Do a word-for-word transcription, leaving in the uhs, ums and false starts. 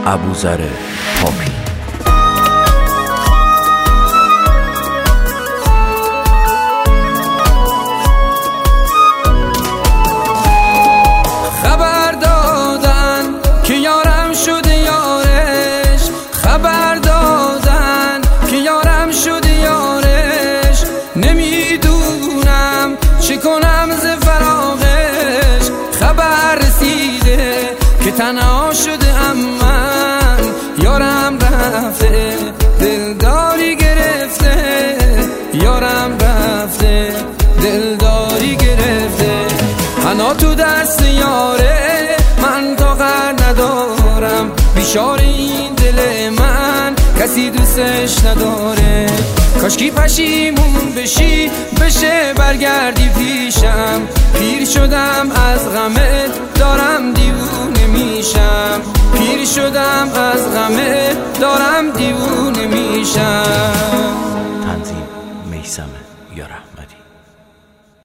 ابوذر پاپی. خبر دادن که یارم شده یارش، خبر دادن که یارم شده یارش، نمیدونم چه کنم ز فراقش. خبر رسیده که تنها شده ام من، یارم رفته دلداری گرفته، یارم رفته دلداری گرفته. حنا تو دست یاره من طاقت ندارم، بیچاره این دل من کسی دوستش نداره. کاشکی پشیمون بشی بشه برگردی پیشم، پیر شدم از غمت دارم دیوونه میشم، پیر شدم از غمت دارم دیوونه میشم. تنظیم میثم یا رحمتی.